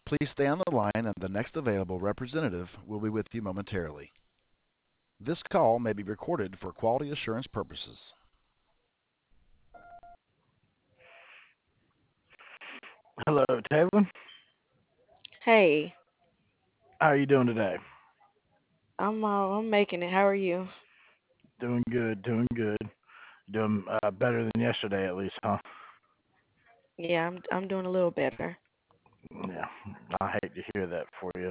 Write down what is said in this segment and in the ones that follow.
Please stay on the line, and the next available representative will be with you momentarily. This call may be recorded for quality assurance purposes. Hello, Taylor. Hey, How are you doing today? I'm making it. How are you? Doing good, doing good. Doing better than yesterday, at least, huh? Yeah, I'm doing a little better. Yeah, I hate to hear that for you.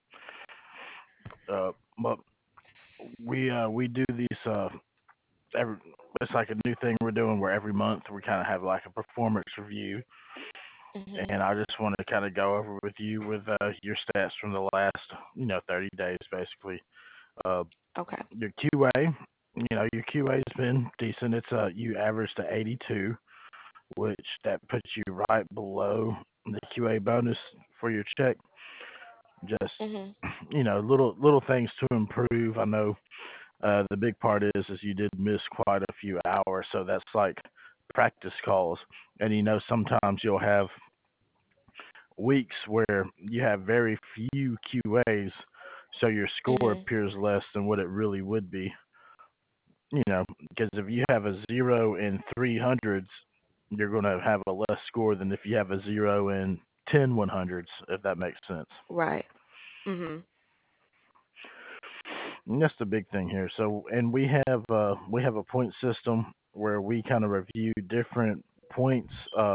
But we do these every. It's like a new thing we're doing where every month we kind of have like a performance review, Mhm. and I just want to kind of go over with you with your stats from the last 30 days basically. Uh, Okay. your QA, your QA's been decent. It's you averaged to 82, which that puts you right below the QA bonus for your check. Just Mhm. little things to improve. I know the big part is you did miss quite a few hours, so that's like practice calls, and sometimes you'll have weeks where you have very few QAs, so your score Mhm. appears less than what it really would be. Because if you have a 0 in 300s, you're going to have a less score than if you have a 0 in 10 100s, if that makes sense. Right. Mhm. And that's the big thing here. So, and we have a point system where we kind of review different points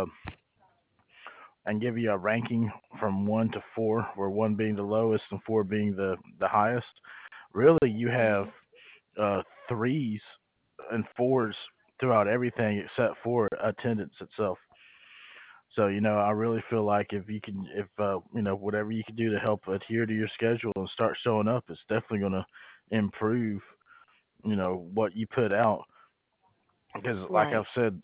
and give you a ranking from 1 to 4, where 1 being the lowest and 4 being the highest. Really, you have Mhm. uh, threes and fours throughout everything except for attendance itself. So, I really feel like if whatever you can do to help adhere to your schedule and start showing up, it's definitely going to improve, what you put out. Because, like I've Right. said,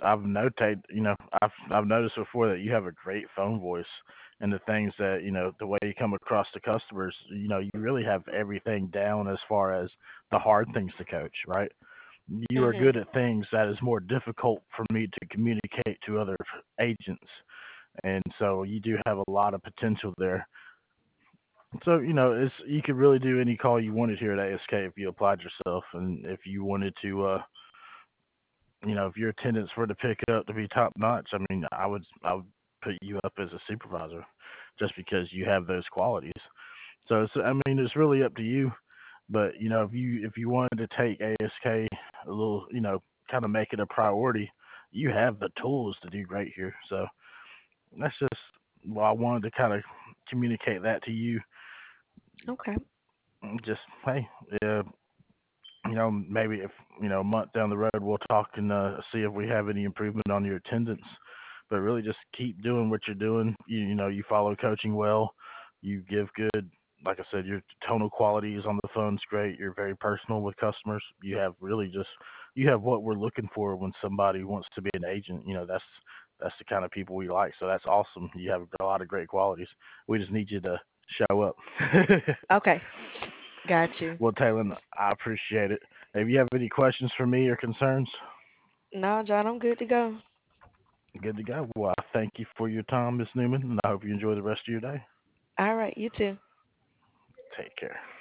I've noticed before that you have a great phone voice, and the things that the way you come across to customers, you really have everything down as far as the hard things to coach, right? You are Mhm. good at things that is more difficult for me to communicate to other agents, and so you do have a lot of potential there. So it's you could really do any call you wanted here at ASK if you applied yourself, and if you wanted to, if your attendance were to pick up to be top notch, I mean, I would put you up as a supervisor, just because you have those qualities. So I mean, it's really up to you. But if you wanted to take ASK a little, kind of make it a priority, you have the tools to do great here. So that's just well, I wanted to kind of communicate that to you. Okay. Just hey, uh, maybe if a month down the road we'll talk and see if we have any improvement on your attendance. But really, just keep doing what you're doing. You follow coaching well. You give good. Like I said, your tonal quality is on the phone's great. You're very personal with customers. You have what we're looking for when somebody wants to be an agent. That's the kind of people we like. So that's awesome. You have a lot of great qualities. We just need you to show up. Okay. Got you. Well, Taylor, I appreciate it. If you have any questions for me or concerns, No, John, I'm good to go. good to go. Well, I thank you for your time, Miss Newman, and I hope you enjoy the rest of your day. All right. You too. Take care.